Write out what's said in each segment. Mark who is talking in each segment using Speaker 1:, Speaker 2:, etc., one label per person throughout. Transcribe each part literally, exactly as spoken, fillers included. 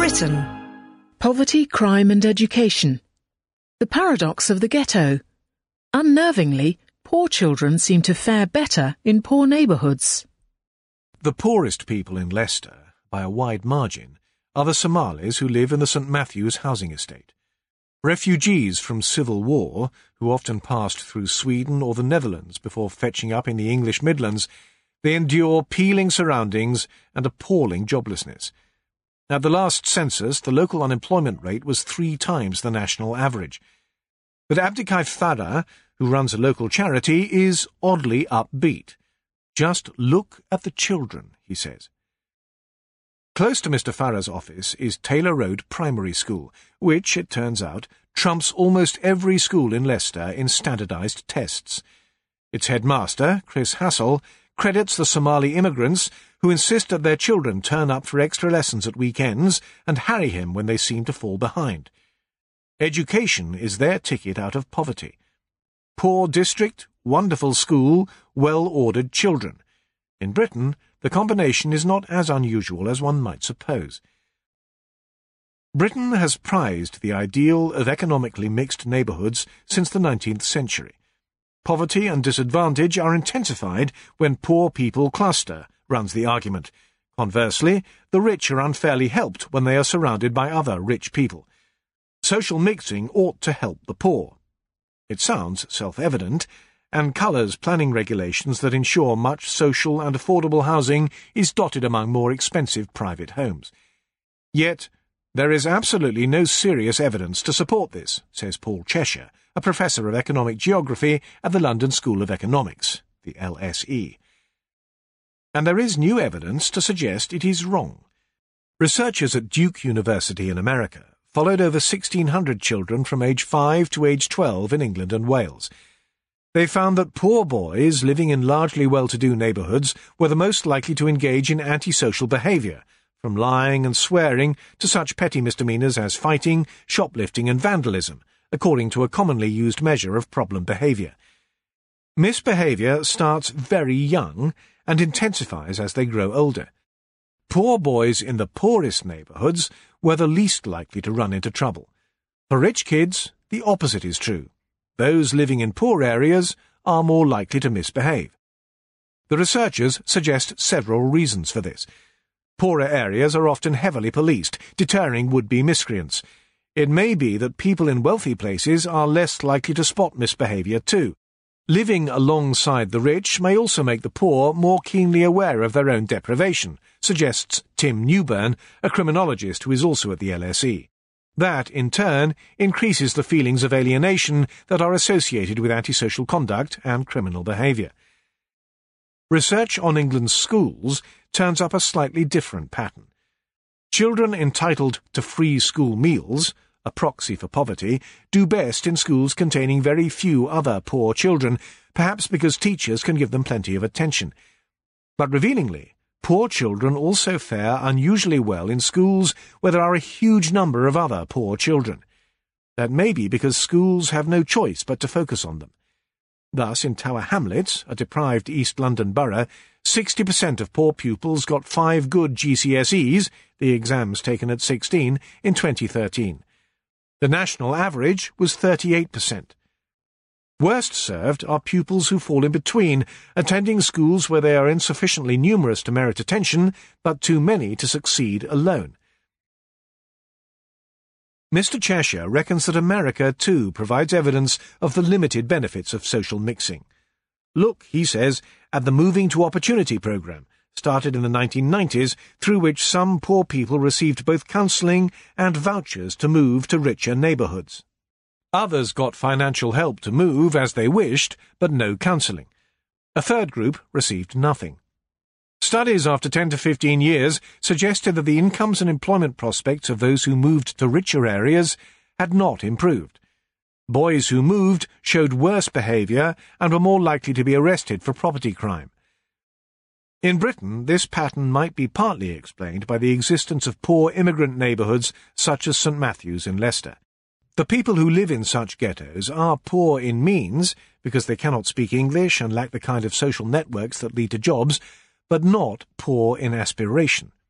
Speaker 1: Britain.
Speaker 2: Poverty, crime and education. The paradox of the ghetto. Unnervingly, poor children seem to fare better in poor neighbourhoods.
Speaker 3: The poorest people in Leicester, by a wide margin, are the Somalis who live in the St Matthew's housing estate. Refugees from civil war, who often passed through Sweden or the Netherlands before fetching up in the English Midlands, they endure peeling surroundings and appalling joblessness. At the last census, the local unemployment rate was three times the national average. But Abdikai Farah, who runs a local charity, is oddly upbeat. Just look at the children, he says. Close to Mister Farah's office is Taylor Road Primary School, which, it turns out, trumps almost every school in Leicester in standardised tests. Its headmaster, Chris Hassel, credits the Somali immigrants who insist that their children turn up for extra lessons at weekends and harry him when they seem to fall behind. Education is their ticket out of poverty. Poor district, wonderful school, well-ordered children. In Britain, the combination is not as unusual as one might suppose. Britain has prized the ideal of economically mixed neighbourhoods since the nineteenth century. Poverty and disadvantage are intensified when poor people cluster, runs the argument. Conversely, the rich are unfairly helped when they are surrounded by other rich people. Social mixing ought to help the poor. It sounds self-evident, and colours planning regulations that ensure much social and affordable housing is dotted among more expensive private homes. Yet, there is absolutely no serious evidence to support this, says Paul Cheshire, a professor of economic geography at the London School of Economics, the L S E. And there is new evidence to suggest it is wrong. Researchers at Duke University in America followed over sixteen hundred children from age five to age twelve in England and Wales. They found that poor boys living in largely well-to-do neighbourhoods were the most likely to engage in antisocial behaviour, from lying and swearing to such petty misdemeanours as fighting, shoplifting and vandalism, according to a commonly used measure of problem behaviour. Misbehaviour starts very young and intensifies as they grow older. Poor boys in the poorest neighbourhoods were the least likely to run into trouble. For rich kids, the opposite is true. Those living in poor areas are more likely to misbehave. The researchers suggest several reasons for this. Poorer areas are often heavily policed, deterring would-be miscreants. It may be that people in wealthy places are less likely to spot misbehaviour too. Living alongside the rich may also make the poor more keenly aware of their own deprivation, suggests Tim Newburn, a criminologist who is also at the L S E. That, in turn, increases the feelings of alienation that are associated with antisocial conduct and criminal behaviour. Research on England's schools turns up a slightly different pattern. Children entitled to free school meals, a proxy for poverty, do best in schools containing very few other poor children, perhaps because teachers can give them plenty of attention. But revealingly, poor children also fare unusually well in schools where there are a huge number of other poor children. That may be because schools have no choice but to focus on them. Thus, in Tower Hamlets, a deprived East London borough, sixty percent of poor pupils got five good G C S Es, the exams taken at sixteen, in twenty thirteen. The national average was thirty-eight percent. Worst served are pupils who fall in between, attending schools where they are insufficiently numerous to merit attention, but too many to succeed alone. Mister Cheshire reckons that America, too, provides evidence of the limited benefits of social mixing. Look, he says, at the Moving to Opportunity programme, started in the nineteen nineties, through which some poor people received both counselling and vouchers to move to richer neighbourhoods. Others got financial help to move as they wished, but no counselling. A third group received nothing. Studies after ten to fifteen years suggested that the incomes and employment prospects of those who moved to richer areas had not improved. Boys who moved showed worse behaviour and were more likely to be arrested for property crime. In Britain, this pattern might be partly explained by the existence of poor immigrant neighbourhoods such as St Matthew's in Leicester. The people who live in such ghettos are poor in means, because they cannot speak English and lack the kind of social networks that lead to jobs, but not poor in aspiration.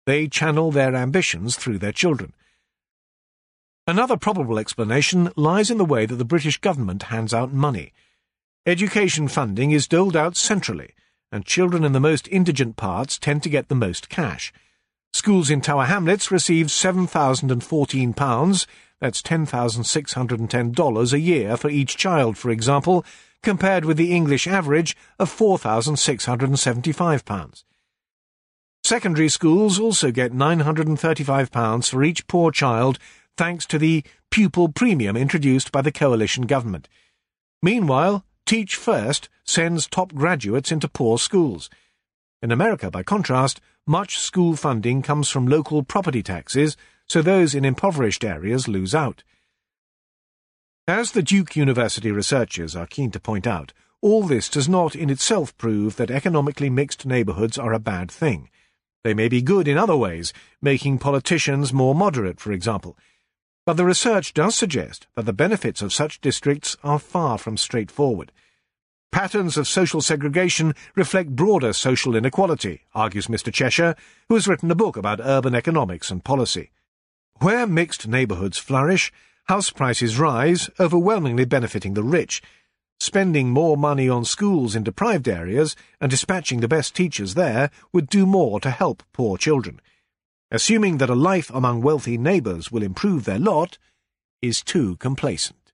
Speaker 3: They channel their ambitions through their children. Another probable explanation lies in the way that the British government hands out money. Education funding is doled out centrally, and children in the most indigent parts tend to get the most cash. Schools in Tower Hamlets receive seven thousand fourteen pounds, that's ten thousand six hundred ten dollars a year for each child, for example, compared with the English average of four thousand six hundred seventy-five pounds. Secondary schools also get nine hundred thirty-five pounds for each poor child, thanks to the pupil premium introduced by the coalition government. Meanwhile, Teach First sends top graduates into poor schools. In America, by contrast, much school funding comes from local property taxes, so those in impoverished areas lose out. As the Duke University researchers are keen to point out, all this does not in itself prove that economically mixed neighbourhoods are a bad thing. They may be good in other ways, making politicians more moderate, for example. But the research does suggest that the benefits of such districts are far from straightforward. Patterns of social segregation reflect broader social inequality, argues Mister Cheshire, who has written a book about urban economics and policy. Where mixed neighbourhoods flourish, house prices rise, overwhelmingly benefiting the rich. Spending more money on schools in deprived areas and dispatching the best teachers there would do more to help poor children. Assuming that a life among wealthy neighbours will improve their lot is too complacent.